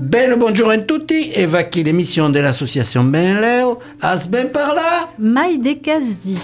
Bene, buongiorno a tutti e va qui l'émission de l'association Ben Leo. As ben par là? Maïde Kazdi.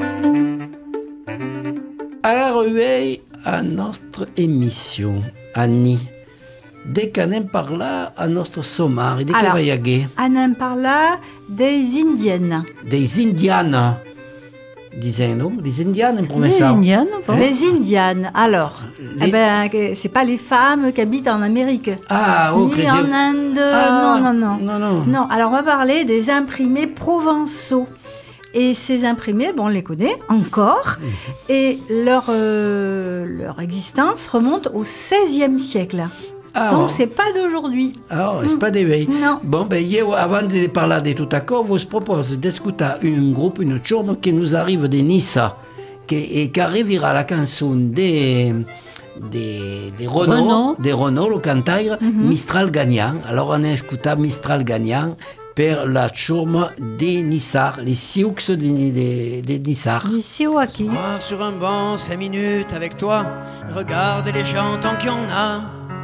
Alors, à notre émission, Annie. Dès qu'on aime par là, à notre sommar, et dès qu'on va y aller. On aime par là des Indiennes. Des Indianes. Disons, les Indianes en provençal. Les Indianes. Alors, c'est pas les femmes qui habitent en Amérique. Ah, ok. Ni en Inde. Non. Non, alors on va parler des imprimés provençaux. Et ces imprimés, on les connaît encore. Et leur existence remonte au XVIe siècle. Donc, c'est pas d'aujourd'hui. Ah, c'est pas d'éveil. Non. Bon, avant de parler de tout d'accord, je vous propose d'écouter une chanson qui nous arrive de Nice, qui arrivera la chanson de Renaud, le cantaire, Mistral gagnant. Alors, on a écouté Mistral gagnant per la chanson de Nissar, les sioux de Nissar. Les sioux à qui? Sur un banc, 5 minutes avec toi, regarde les gens tant qu'il y en a.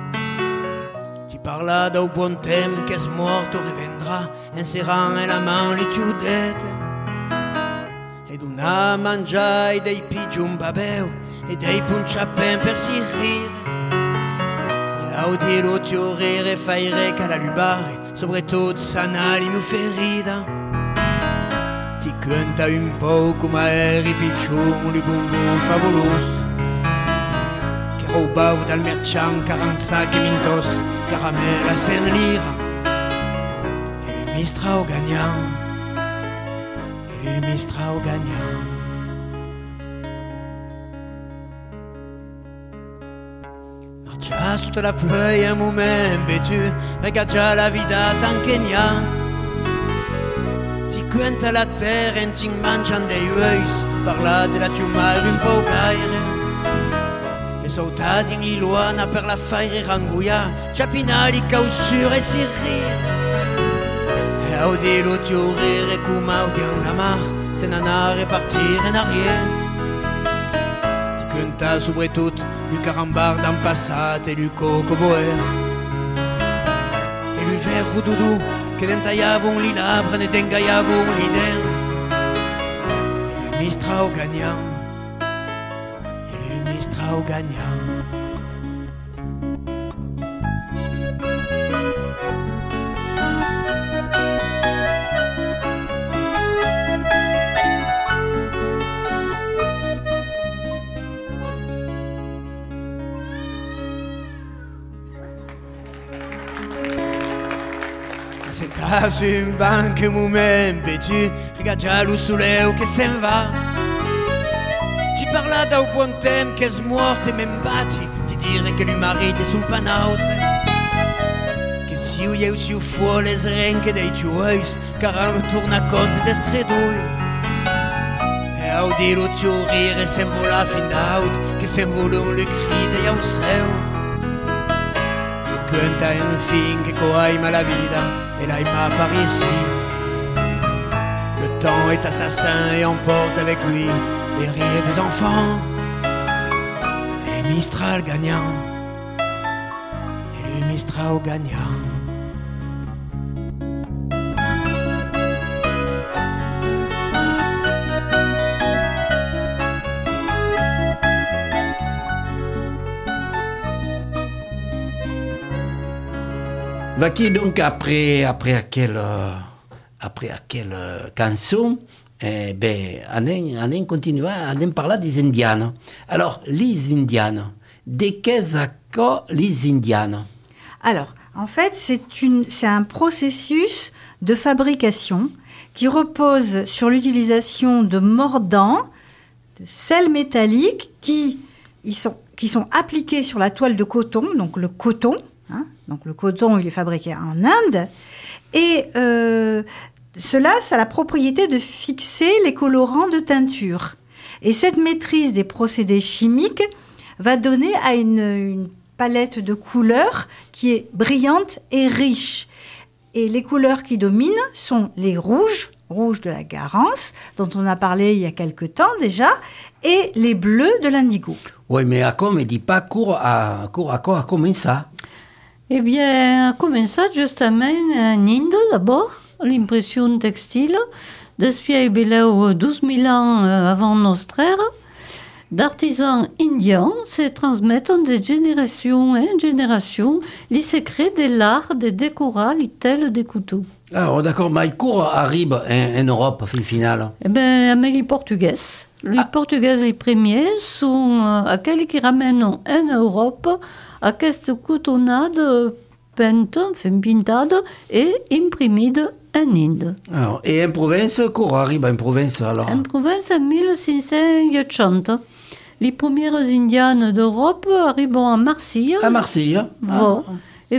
Parla d'un bon temps qu'es morto rivendrà, enserrant la main li chiudete. Ed una mangiai dei pigiun babeu e dei punciapen per si rire. E audilo tiorere faire che la lubare, soprattutto sanali mi ferida. Ti canta un po' come eri picciun, li bumbum favoloso. Roubau dal merchant 40 sacs et mintos, caramel à 5 lire. Et le Mistral gagnant, Marcia sotto la pluie un moment vêtu, regarde già la vida tant Kenya. Ti cuenta la terre en ti mangian dei ueis, parla de la tumare un po' gaire. Sautati in Liluana per la faire ranguia, ciapinali causure e si rire. E audilo tiorere come audian la mar, se nanare partire in arrière. Ti canta soprattutto lu carambar d'un passato e lu coco boer. E lu verro doudou che dentagliavon li labbra ne dengaiavon l'iden. E lu Mistral gagnant, Mistral gagnant. C'est su un banc un moment vêtu, regarde già lo soleil che se va. Ti parla da un buon tempo che è morto e membati, ti dire che lui marito è sul panautre. Che si io si fuori le srenche dei tuois, caran torna conto de stredui. E audilo tiorire sembra la fin d'aut, che sembrano le cri dei auseu. Ti canta un fin che coaima la vida, e l'aima par ici. Le temps est assassin et emporte avec lui les rires des enfants. Et le Mistral gagnant, et le Mistral gagnant. Va qui donc après quelle chanson, on continue à parler des Indianes. Alors, les Indianes, de qu'est-ce que les Indianes? Alors, en fait, c'est un processus de fabrication qui repose sur l'utilisation de mordants, de sels métalliques qui sont appliqués sur la toile de coton, donc le coton. Donc le coton, il est fabriqué en Inde. Et cela, ça a la propriété de fixer les colorants de teinture. Et cette maîtrise des procédés chimiques va donner à une palette de couleurs qui est brillante et riche. Et les couleurs qui dominent sont les rouges de la Garance, dont on a parlé il y a quelque temps déjà, et les bleus de l'indigo. Oui, mais à quoi on ne dit pas cours à comment ça? Eh bien, a començat justament en Inde, d'abord, l'impression textile. Després beleu 12.000 ans avant notre ère, d'artisans indiens se transmettent de génération en génération les secrets de l'art de décorer les tels de couteaux. Alors, d'accord, mais il court arrive en Europe, fin finale. Eh bien, mais les Portugais. Les Portugais, les premiers, sont aquells qui ramènent en Europe aquesta cotonade peinte, pintade et imprimée en Inde. Alors, et en province, court arrive en province, alors. En province, en 1580, les premières indiennes d'Europe arrivent à Marseille. À Marseille. Et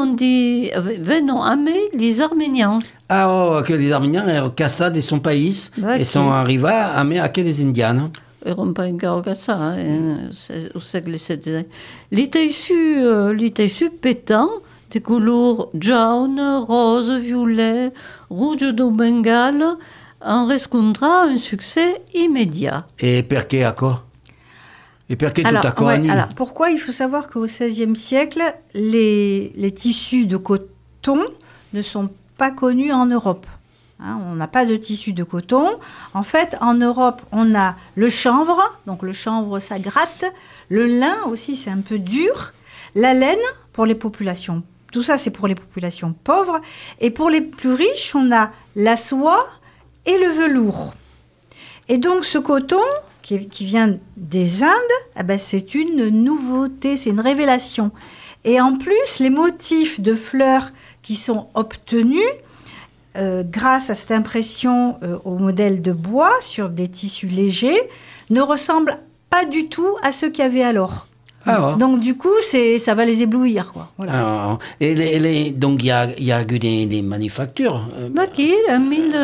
venons amener les Arméniens. Ah, oh, que les Arméniens ont cassé de son pays et sont arrivés à amener à les Indiens. Ils n'ont pas encore ça, au siècle XVI. Les tissus pétants, de couleurs jaune, rose, violet, rouge de Bengale, en rencontra un succès immédiat. Et pourquoi à quoi? Et pourquoi tout à quoi? Alors, pourquoi? Il faut savoir qu'au XVIe siècle, les tissus de coton ne sont pas connus en Europe. Hein, on n'a pas de tissu de coton. En fait, en Europe, on a le chanvre. Donc, le chanvre, ça gratte. Le lin aussi, c'est un peu dur. La laine, pour les populations. Tout ça, c'est pour les populations pauvres. Et pour les plus riches, on a la soie et le velours. Et donc, ce coton, qui vient des Indes, c'est une nouveauté, c'est une révélation. Et en plus, les motifs de fleurs qui sont obtenus grâce à cette impression au modèle de bois sur des tissus légers ne ressemblent pas du tout à ceux qu'il y avait alors. Ah, donc du coup, ça va les éblouir, quoi. Voilà. Ah, et donc il y a eu des manufactures. En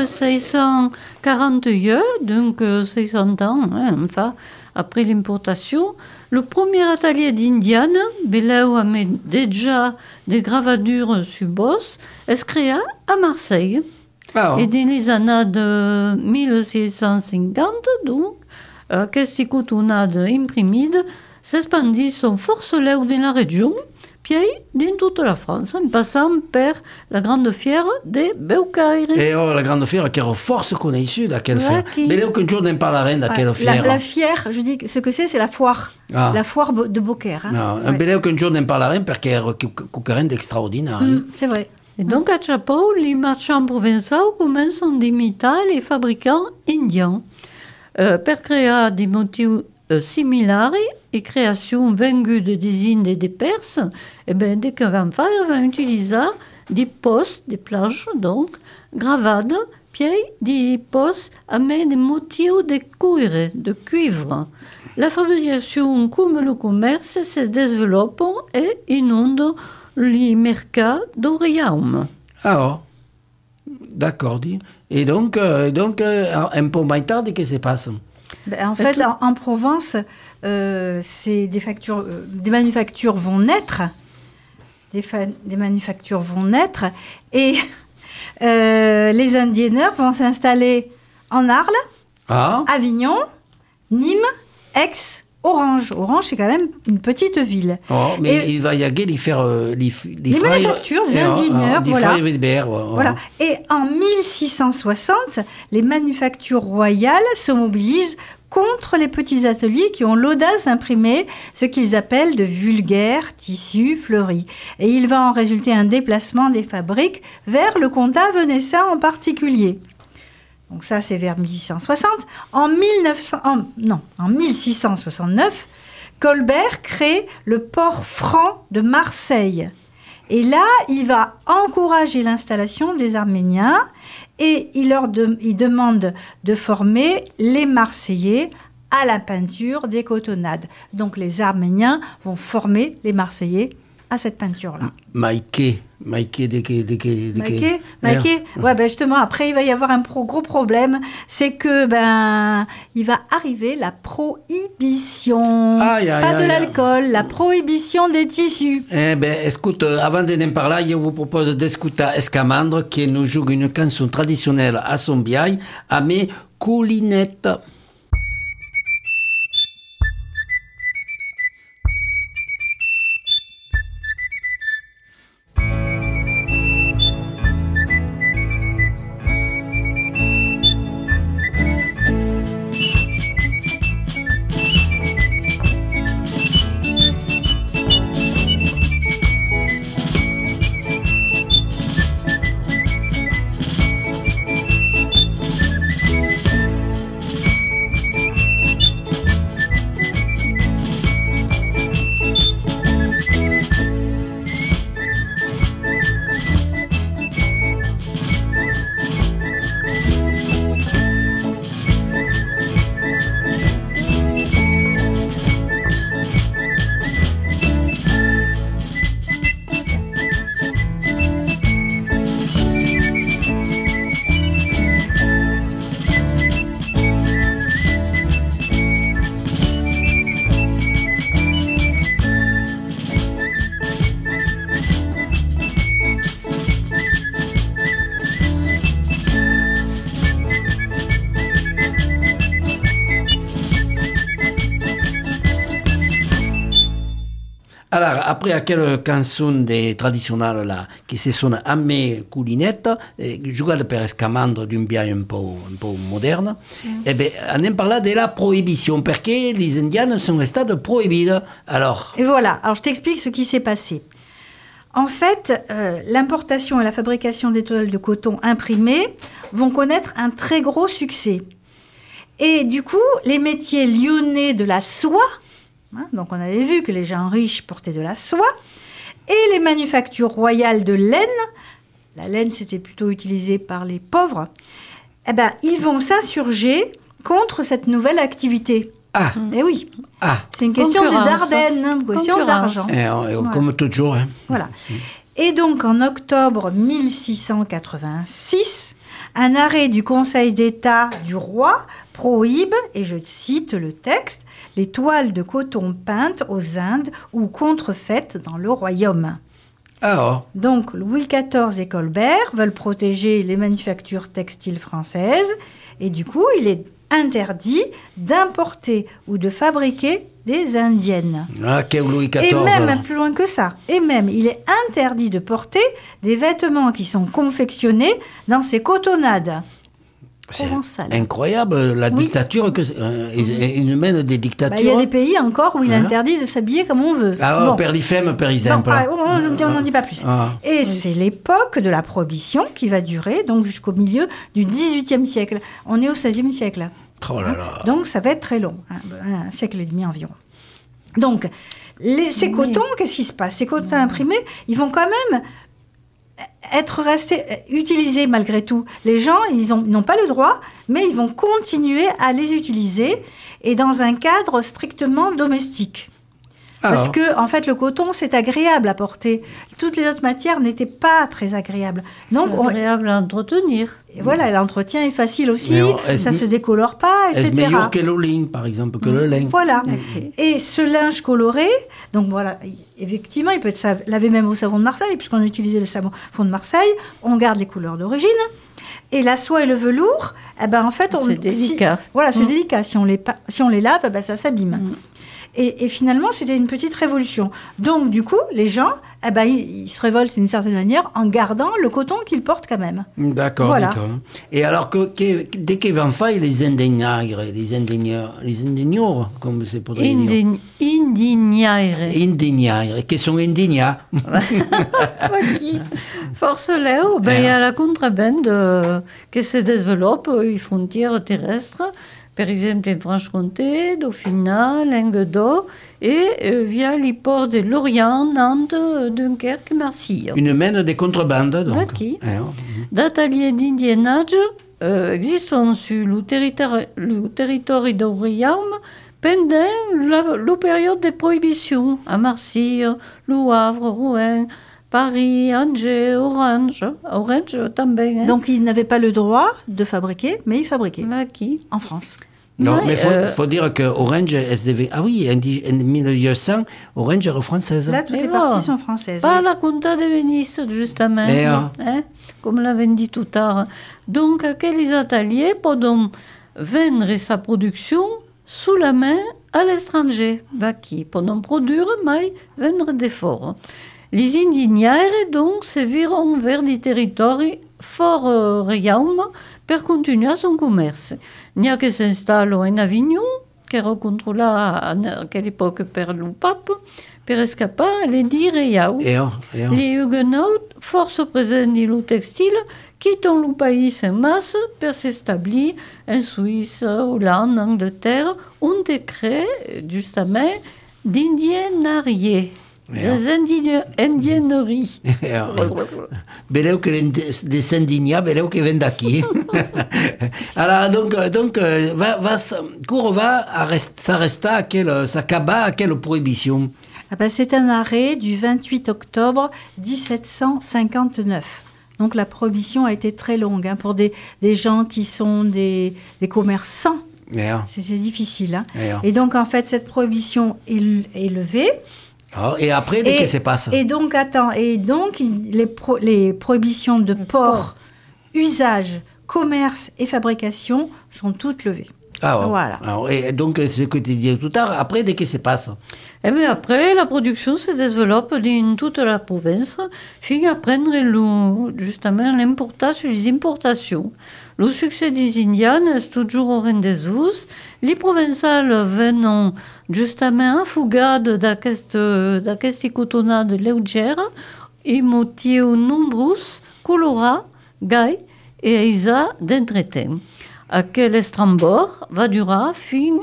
1641, donc 600 ans, enfin, après l'importation, le premier atelier d'Indienne, beleu avait déjà des gravures sur bosse, est créé à Marseille. Et dans les années de 1650, donc, cette cotonade imprimée s'expandit son force dans la région, puis dans toute la France, en passant par la grande fière de Beaucaire. Et la grande fière qui est force connue à quelle fière. Mais là, aucun jour n'en parlerait de quelle fière. La fière, je dis ce que c'est la foire. La foire de Beaucaire. Mais là, aucun jour n'en parlerait parce qu'il y a quelque d'extraordinaire. C'est vrai. Et donc, à Chapeau, les marchands provençaux commencent à imiter les fabricants indiens pour créer des motifs similaires et création venue des Indes et des Perses. Et bien, dès qu'on va faire, on va utiliser des postes, des planches, donc, gravades, puis des postes avec des motifs de cuivre. La fabrication, comme le commerce, se développe et inonde les mercats d'Oriam. Ah, d'accord. Et donc, un peu plus tard, qu'est-ce qui se passe? En fait, en Provence, des manufactures vont naître. Des manufactures vont naître. Et les indienneurs vont s'installer en Arles, Avignon, Nîmes, Aix, Orange. Orange, c'est quand même une petite ville. Mais il va y avoir les manufactures des ingénieurs. Voilà. Et en 1660, les manufactures royales se mobilisent contre les petits ateliers qui ont l'audace d'imprimer ce qu'ils appellent de vulgaires tissus fleuris. Et il va en résulter un déplacement des fabriques vers le comtat venessin en particulier. Donc ça, c'est vers 1660. En 1669, Colbert crée le port franc de Marseille. Et là, il va encourager l'installation des Arméniens et il demande de former les Marseillais à la peinture des cotonnades. Donc les Arméniens vont former les Marseillais à cette peinture-là. Maïké. Justement, après, il va y avoir un gros problème. C'est que, il va arriver la prohibition. Pas de l'alcool, la prohibition des tissus. Écoute, avant de n'en parler, je vous propose d'écouter Escamandre, qui nous joue une chanson traditionnelle à son biaille, à mes coulinettes. Alors, après aquella canzone tradizionale là, che si suona a me culinetta, giocata per escamando d'un biais un po' moderne, e beh, andiamo a parlare della prohibition, perché les indianes sono state proibite. Alors, Et voilà, alors je t'explique ce qui s'est passé. En fait, l'importation et la fabrication des toiles de coton imprimées vont connaître un très gros succès. Et du coup, les métiers lyonnais de la soie, donc on avait vu que les gens riches portaient de la soie, et les manufactures royales de laine, la laine c'était plutôt utilisé par les pauvres, eh ben, ils vont s'insurger contre cette nouvelle activité. ah, Eh oui, ah, c'est une question de Concurrence. Dardenne, une question Concurrence. d'argent. Voilà. Comme toujours. Hein. Voilà. Et donc, en octobre 1686, un arrêt du Conseil d'État du roi prohibe, et je cite le texte, les toiles de coton peintes aux Indes ou contrefaites dans le royaume. Alors, Donc, Louis XIV et Colbert veulent protéger les manufactures textiles françaises, et du coup, il est interdit d'importer ou de fabriquer des indiennes. que Louis XIV. Et même alors. plus loin que ça. Et même, il est interdit de porter des vêtements qui sont confectionnés dans ces cotonnades C'est provençales. incroyable la Oui. dictature que il mène des dictatures. Il y a des pays encore où il est Hein? interdit de s'habiller comme on veut. Ah, Bon. per les femmes, par Bon, exemple. on n'en dit pas plus. Ah. Et c'est l'époque de la prohibition qui va durer donc jusqu'au milieu du XVIIIe siècle. On est au XVIe siècle. Oh là là. Donc ça va être très long, un siècle et demi environ. Donc, ces cotons, qu'est-ce qui se passe? Ces cotons imprimés, ils vont quand même restés utilisés malgré tout. Les gens, ils n'ont pas le droit, mais ils vont continuer à les utiliser et dans un cadre strictement domestique. Parce Alors, que, en fait, le coton, c'est agréable à porter. Toutes les autres matières n'étaient pas très agréables. Donc, C'est agréable à entretenir. et voilà, l'entretien est facile aussi, Mais est-ce ça se décolore pas, est-ce etc. meilleur que le lin, par exemple, que le lin? Voilà. Ok. Et ce linge coloré, donc voilà, effectivement, il peut être lavé même au savon de Marseille, puisqu'on a utilisé le savon de Marseille, on garde les couleurs d'origine. Et la soie et le velours, eh ben, en fait, C'est délicat. Voilà, c'est délicat. Si on les lave, eh ben, ça s'abîme. Et finalement, c'était une petite révolution. Donc, du coup, les gens, eh ben, ils se révoltent d'une certaine manière en gardant le coton qu'ils portent quand même. D'accord, Voilà. d'accord. Et alors, dès qu'ils vont faire les indigneurs, comme c'est pour dire. Indignare. Indignare, qui sont indignats. Qui force Léo, il y a la contrebande qui se développe aux frontières terrestres, par exemple en Franche-Comté, Dauphiné, Languedoc, et via les ports de Lorient, Nantes, Dunkerque, Marseille. Une mène des contrebandes, donc. Ok. Alors, D'ateliers d'indiennage existent sur le territoire du royaume pendant la période de prohibition à Marseille, Le Havre, Rouen, Paris, Angers, Orange também. Hein. Donc, ils n'avaient pas le droit de fabriquer, mais ils fabriquaient Aqui. en France. non, Ouais, mais il faut dire que Orange, ah oui, en 1900, Orange est française. Là, toutes Et les voilà. parties sont françaises. Pas la Conta de Venise, justement, Mais, hein, comme l'avait dit tout à l'heure. Donc, quels ateliers peuvent vendre sa production sous la main à l'étranger, qui peuvent produire, mais vendre des forts. Les indignaires, donc, se viront vers des territoires fort royaume pour continuer son commerce. Il y a qui s'installent en Avignon, qui est contrôlé à quelle époque par le pape, pour escapper à l'édit royal. Les Huguenots, force présente dans le textile, quittent le pays en masse pour s'établir en Suisse, Hollande, Angleterre, un décret, justement, d'indiennarié. Les indienneries. Beleu que des indignats, beleu que viennent d'ici. Alors, donc ça reste à quelle prohibition? Ah ben, c'est un arrêt du 28 octobre 1759. Donc la prohibition a été très longue pour des gens qui sont des commerçants. Yeah. C'est difficile. Hein. Yeah. Et donc en fait, cette prohibition est levée. Oh, et après, qu'est-ce qui se passe? Et donc, les prohibitions de port, usage, commerce et fabrication sont toutes levées. Ah ouais. Voilà. Alors, et donc, ce que tu disais tout à l'heure, après, dès que se passe? Et bien après, la production se développe dans toute la province, fin à prendre justement l'importation, les importations. Le succès des Indiens est toujours au rendez-vous. Les provençales venant justement affugades d'aquesta cotonnade légère et motifs nombreux, colorats, gai et isa d'entretien. Aquel estrambor va durar fin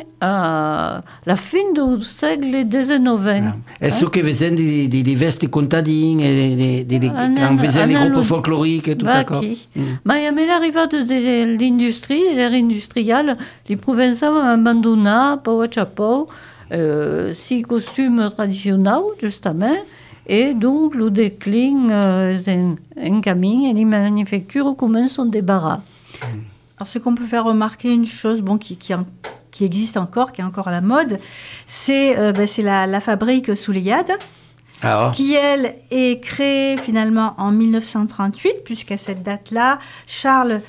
a la fin del segle XIX. Est-ce que vous avez des vestes contadines et quand vous avez des groupes folkloriques et tout d'accord? Mais avec l'arrivée de l'industrie, de l'ère industrielle, les Provençaux ont abandonné, pour le chapeau, ces costumes traditionnels, justement, et donc le déclin est en chemin et les manufactures commencent à débarrasser. Alors, ce qu'on peut faire remarquer, une chose qui existe encore, qui est encore à la mode, c'est la fabrique Souleyade, qui, elle, est créée finalement en 1938, puisqu'à cette date-là, Charles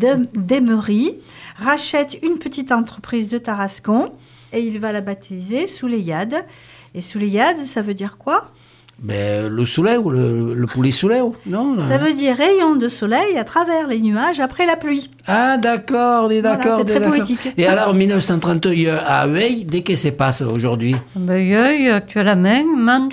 Demery rachète une petite entreprise de Tarascon et il va la baptiser Souleyade. Et Souleyade, ça veut dire quoi ? Le soleil ou le poulet soleil, non? Ça veut dire rayon de soleil à travers les nuages après la pluie. Ah, d'accord, d'accord. Voilà, c'est très poétique. Et alors, en 1931, à Veille, dès que se passe aujourd'hui? Actuellement,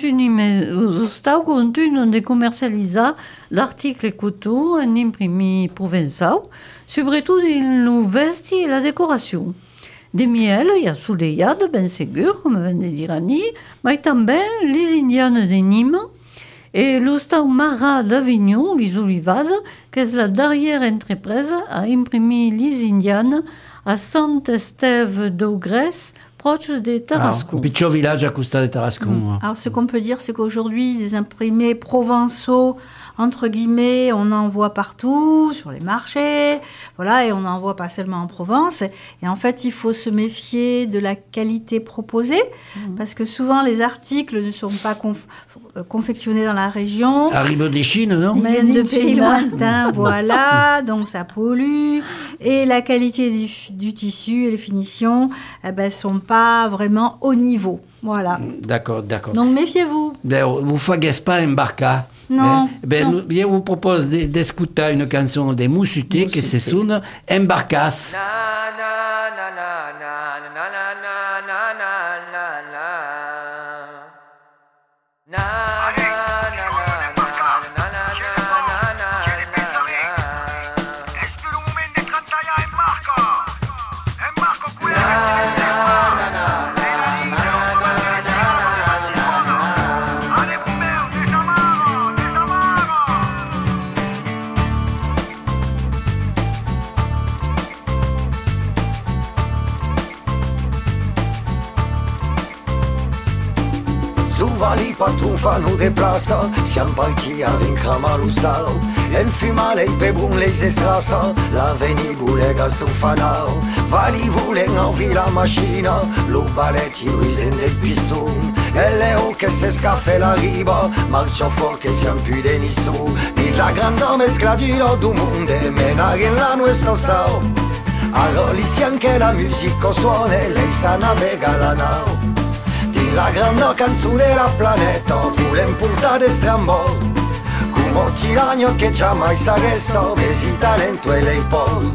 les États continuent de commercialiser l'article couteau en imprimé provençal, surtout dans le vesti et la décoration. Des miels, il y a Souleyade, bien sûr, comme vient de dire Annie, mais aussi les Indiennes de Nîmes et l'Hostal Marat d'Avignon, les Olivades, qui est la dernière entreprise à imprimer les Indiennes à Sant-Esteve d'Ogrès, proche de Tarascon. Un petit village à côté de Tarascon. Alors, ce qu'on peut dire, c'est qu'aujourd'hui, des imprimés provençaux, entre guillemets, on en voit partout, sur les marchés, voilà, et on n'en voit pas seulement en Provence. Et en fait, il faut se méfier de la qualité proposée, parce que souvent, les articles ne sont pas confectionnés dans la région. Arrivent des Chines, non? Ils viennent de pays lointains, voilà, donc ça pollue. Et la qualité du tissu et les finitions, sont pas vraiment au niveau. Voilà. D'accord. Donc méfiez-vous. Vous ne faites pas un barca. Non. Je vous propose d'écouter une chanson de Moussuté qui se sonne Embarcas. Vali patrufano de plaça, siamo partiti a vincere lo stato. E infimale i pebun le estrasa, la venibule che soffano. Vali vulen a la macchina, lo baletti risen del pistone. E le che se scaffe la riva, marcia fuori che siamo più di nisto. Di la grande mescla di do mondo, menare la nostra sao. Allora lì si anche la musica suona, lei sa navega la nao. La grande canzone della planeta vuole portare strambol come tiranio che già mai sa resta vesi talento e lei poi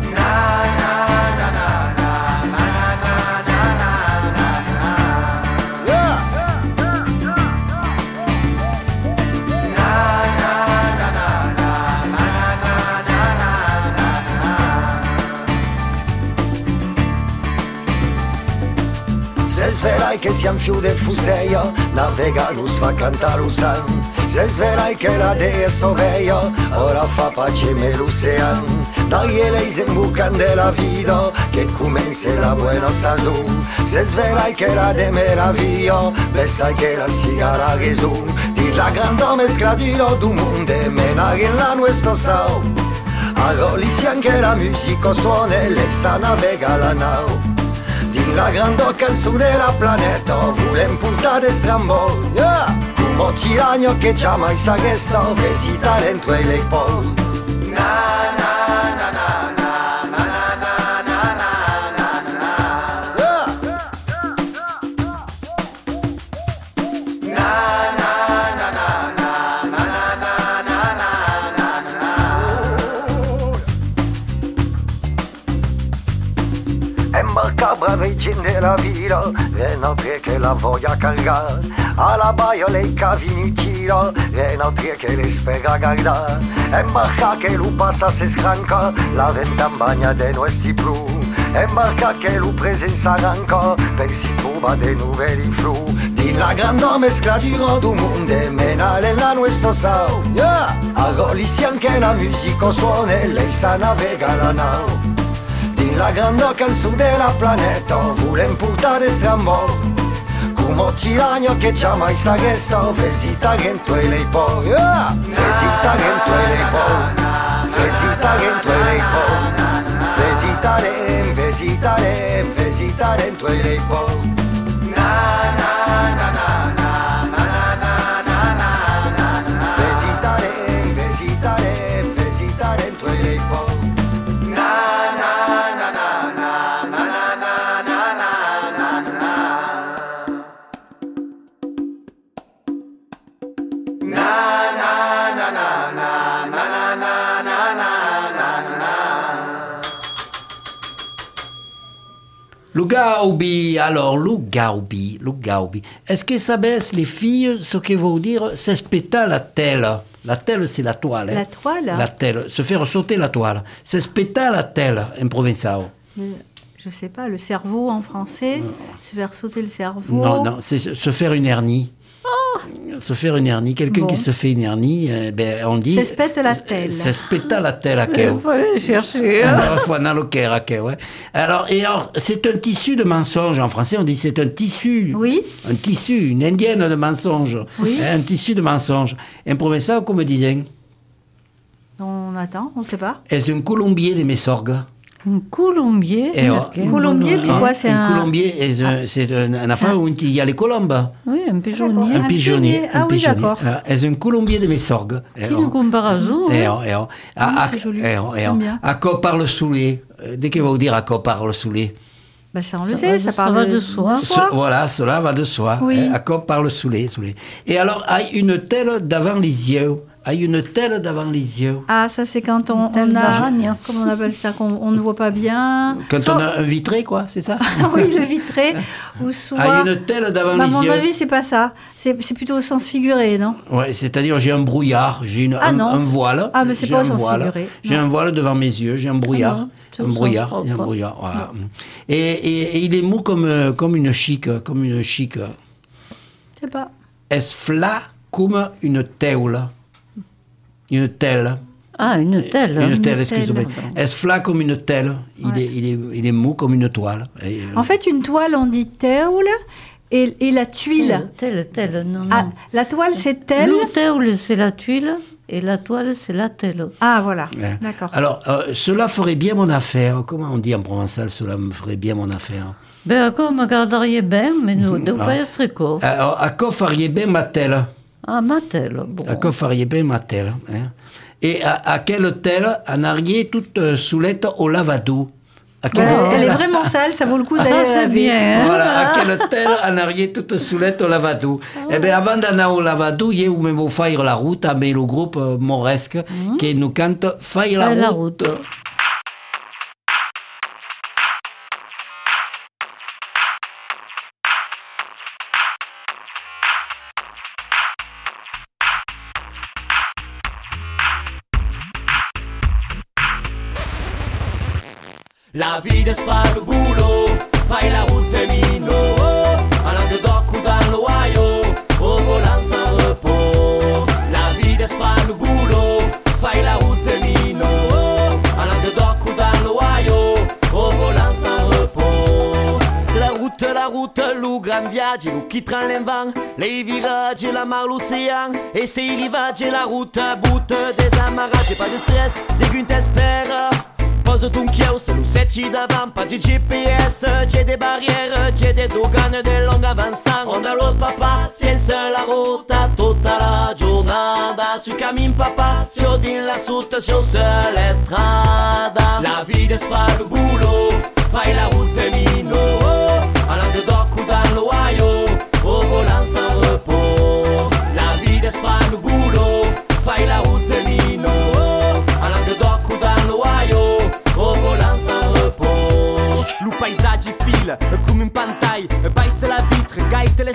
sverai che siamo fiù del fuseia, navega lo fa cantare lo san. Se sverai che la dea soveia, ora fa pace me l'ocean. Dai lei se imbucan della vita, che comincia la buona stagione. Se sverai che la de meraviglia, sai che la sigara gesù. Di la grande mescla di do mondo, menare la nostra sao. Allora lì si anche la musica suona, lei sa navega la nao. Di la grande canzone della planeta vuole puntare strambol come tiranio che già mai sa che sto vesi talento e lei poi na na na na na na na na na na un'altra che la voglia caricare, alla baia le cavi inutili, e un'altra che le sfera guardare, e marca che lo passa se scranca, la venta in bagna dei nostri blu, e marca che lo presenza ranca, per si trova dei nuovi flu, di la grande mescla di rodo mondo, menale la nostra sao, yeah! Allora lì si anche la musica suona e lei sa navega la nau. Din la grande canzone della planeta volem portare strambo come tiranio che già mai sa resto Vesita rento e lei po Vesita rento e lei po Vesita rento e lei po Vesita rento e lei po Na na na na na na na na na na Vesita rento e lei po Le gaubi, alors, le gaubi. Est-ce que ça baisse les filles, ce que veut dire, c'est specta la telle. La telle, c'est la toile. La toile. La telle, se faire sauter la toile. C'est specta la telle, en provençal. Je sais pas, le cerveau en français, se faire sauter le cerveau. Non, c'est se faire une hernie. Se faire une hernie, quelqu'un qui se fait une hernie, on dit... C'est specta la telle. C'est specta la telle à quel. Il faut aller chercher. Dans le cœur à quel, ouais. Alors, c'est un tissu de mensonge. En français, on dit c'est un tissu. Oui. Un tissu, une indienne de mensonge. Oui. Un tissu de mensonge. En provençal, comme disait. On attend, on ne sait pas. C'est un colombier de Messorgues. Un colombier. Colombier, c'est quoi? C'est un colombier, c'est un affaire où il y a les colombes. Oui, un pigeonnier. Un pigeonnier. Ah oui, d'accord. C'est un colombier de Messorgues. Quelle comparaison. C'est joli. J'aime bien. À quoi parle Soulet? Dès qu'il va vous dire à quoi parle Soulet. Ben ça, on le sait, ça parle de soi. Voilà, cela va de soi. Oui. À quoi parle Soulet. Et alors, a une telle devant les yeux. A une telle devant les yeux. Ah, ça c'est quand on a, comment on appelle ça, qu'on ne voit pas bien. Quand on a un vitré, quoi, c'est ça? Oui, le vitré. Ou soit... A une telle devant les yeux. À mon avis, c'est pas ça. C'est plutôt au sens figuré, non? Ouais, c'est-à-dire j'ai un brouillard, j'ai un voile. Ah, mais c'est pas au sens figuré. J'ai un voile devant mes yeux, j'ai un brouillard. Un brouillard, voilà. Et il est mou comme une chic. Je sais pas. Est-ce flat comme une teule? Une telle. Ah, une telle. Une telle, excusez-moi. Est-ce flat comme une telle? Il est mou comme une toile. En fait, une toile, on dit teule, et la tuile. Telle, non. Ah, la toile, c'est telle. Le teule, c'est la tuile, et la toile, c'est la telle. Ah, voilà. Ouais. D'accord. Alors, cela ferait bien mon affaire. Comment on dit en provençal, cela me ferait bien mon affaire? Ben, comme garderiez bien, mais nous, de pas être alors, à quoi feriez bien ma telle? Ah, ma telle, bon. À quoi feriez bien ma telle, hein? Et à quelle telle en arrière toute soulette au lavado? Elle est vraiment sale, ça vaut le coup d'aller ça, c'est laver. bien. Voilà, à quelle telle en arrière toute soulette au lavado? Eh bien, avant d'aller au lavado, il y a où même faire la route avec le groupe Moresque qui nous cante Faire la route. La vita spara il bulo, fai la route mino, en Languedoc ou dans l'Ohio, au volant sans repos. La vita spara il bulo, fai la route mino, en Languedoc ou dans l'Ohio, au volant sans repos. La route, le grand viaggio, nous quittons l'invent, les virages, la mar, l'océan, et ces rivages, la route à bout des amarrages, pas de stress, des guns t'espèrent. Pose ton chios, nous seti d'avant, pas de GPS, j'ai des barrières, j'ai des dogane, des longues avançant. On a l'autre papa, senza la ruota, tutta la giornata. Sui cammin papa, sur din la soute, sur la strada. La vita spara il bulo, fai la route mino, en Languedoc ou dans l'Ohio, au volant sans repos. La vita spara il bulo, fai la route mino, en Languedoc ou dans l'Ohio, au volant sans repos. Le paysage file comme une pantaille, baisse la vitre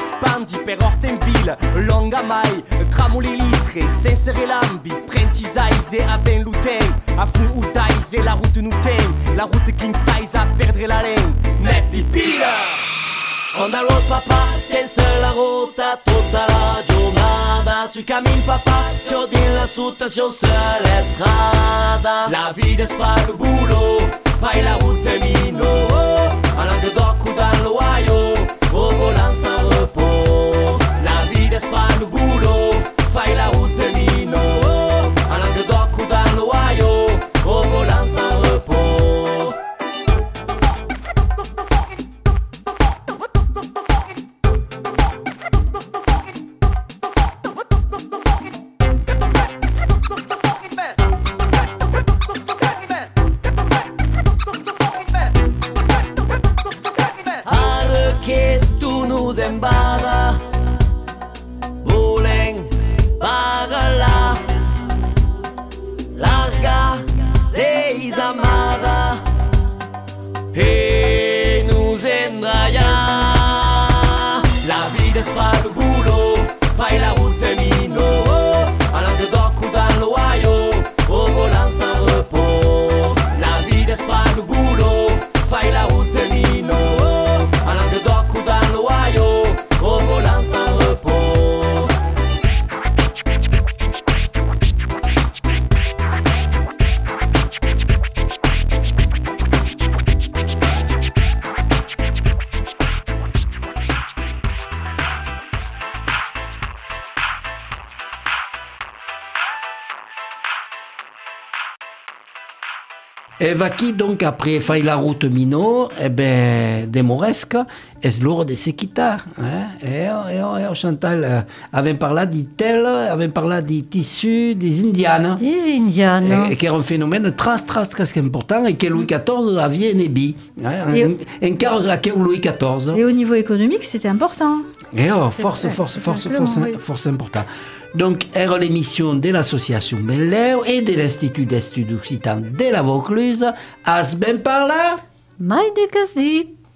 spandi per Ortenville, longa mai, cramo le litre, sensere lambi, prentisaise a 20 luten, a fun udaise, la route nuten, la route king size a perdre la laine, Meffi pila! On the road papà, senza la ruota tutta la giornata, sui cammin papà, ci odin la sutta, ci le strada, la vita è sparo bulo, fai la route mino, a Languedoc ou dans l'Ohio, au volant sans repos. La vie d'Espagne au boulot, fai la route mino, a Languedoc ou dans l'Ohio, au volant sans repos. Che tu nous embada, volen parla, larga les amada, et nous endraya. La vie d'Espagne boulot, fai la route mino, a Languedoc ou dans l'Ohio, au volant sans repos. La vie d'Espagne boulot, fai la route mino, a Languedoc ou dans l'Ohio, au volant sans repos. E va qui donc après fai la route mino, eh ben de Moresque, es l'heure de se quitter. E Chantal, avem parlat di tel, avem parlat di tissu, des indianes. Des indianes. Et qui est un phénomène très important et que Louis XIV avait nebi. Encara que Louis XIV. Et au niveau économique, c'était important. Et force important. Donc, era l'émission de l'association Belleu et de l'Institut d'Estudes Occitans de la Vaucluse. As ben parla? Mai de Casdi.